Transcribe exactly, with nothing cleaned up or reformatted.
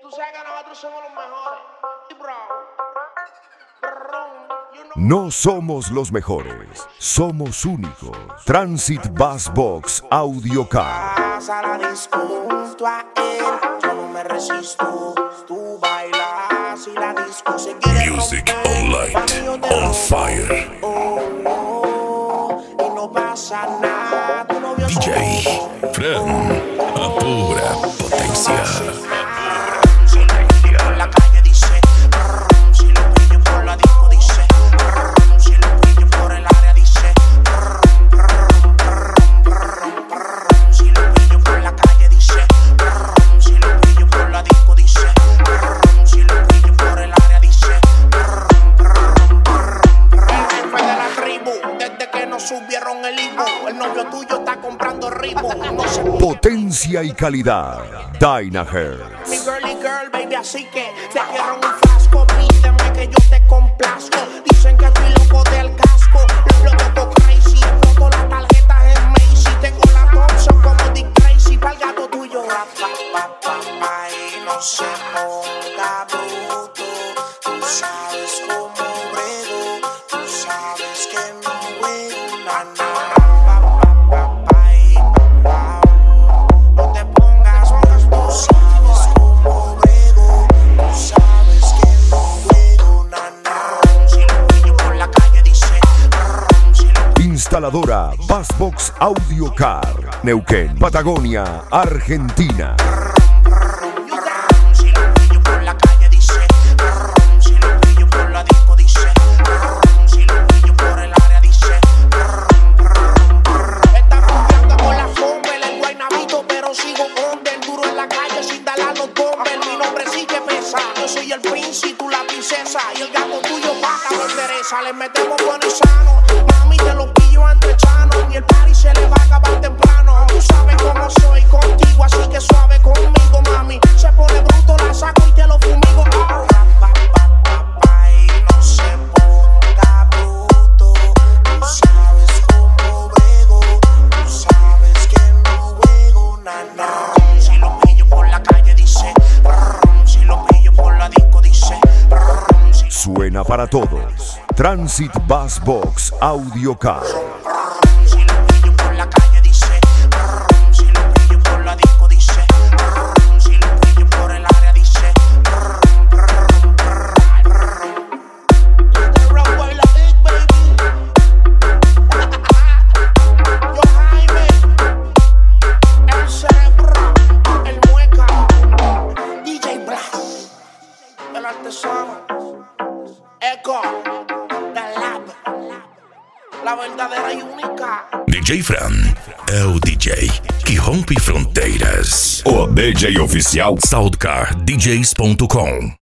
Tú sabes que nosotros somos los mejores. Y bro, No somos los mejores, somos únicos. Transit Bass Box Audio Car. vas a la disco junto a él. Yo no me resisto. Tú bailas y la disco se quiere Music romper. online, Mami, yo te on rompo. fire. Oh, oh, y no pasa nada. Tu novio D J es Fran, a pura potencia. Si lo pillo por la calle dice, brr, si lo pillo por la disco dice, brr, si lo pillo por el área dice, brr, brr, brr, brr, brr, si lo pillo por la calle dice, brr, si lo pillo por la disco dice, brr, si lo pillo por el área dice, brr, brr, brr, brr. El jefe de la tribu, desde que nos subieron el higo, el novio tuyo está comprando ritmo, no se Potencia y calidad. Dynahertz. mi girly girl, baby, así que te quiero en un frasco. Pídeme que yo te complazco. Dicen que estoy loco del casco. Lo toco crazy, exploto las tarjetas en Macy. Tengo la Thompson como Dick Tracy. Pa'l gato tuyo, pa, pa, pa, pa, y no se ponga bruto. Tú sabes cómo brego. Tú sabes que no juego na, na. Pa, pa, pa, pa, y pa, pa. No te pongas más, tú sabes cómo brego. Tú sabes que no juego na, na. Si lo pillo por la calle dice, brr, si lo Instaladora Bass Box Audio Car. Neuquén, Patagonia, Argentina. Si lo pillo por la calle dice, brr, si lo pillo por la disco dice, brr, si lo pillo por el área dice, brr, brr, brr. Está confiando con la Fomel, el guaynabito, pero sigo under, duro en la calle sin darle a los dumbbell. Mi nombre sí que pesa, yo soy el príncipe, tú la princesa, y el gato tuyo paga me interesa. Le metemos bueno y sano, mami te lo pillo entre chanos, y el party se le va a acabar temprano. Tú sabes cómo soy contigo, así que suave conmigo, mami. Se pone bruto, la saco y te lo fumigo. Ah. Pa, pa, pa, pa, y no se ponga bruto. Tú sabes cómo brego. Tú sabes que no juego na, na. Si lo pillo por la calle dice, brr, si lo pillo por la disco dice, brr, si Suena para todos. Transit Bass Box Audio Car. Si lo pillo por la calle dice, brr, si lo pillo por la disco dice, brr, si lo pillo por el área dice, brr, brr, brr, brr. The runway la big baby. Yo Jaime, el cerebro, el mueca, D J Blast, el artesano, Echo, The Lab, la verdadera y única. D J Fran é o D J que rompe fronteiras. O D J oficial Soundcar D Js ponto com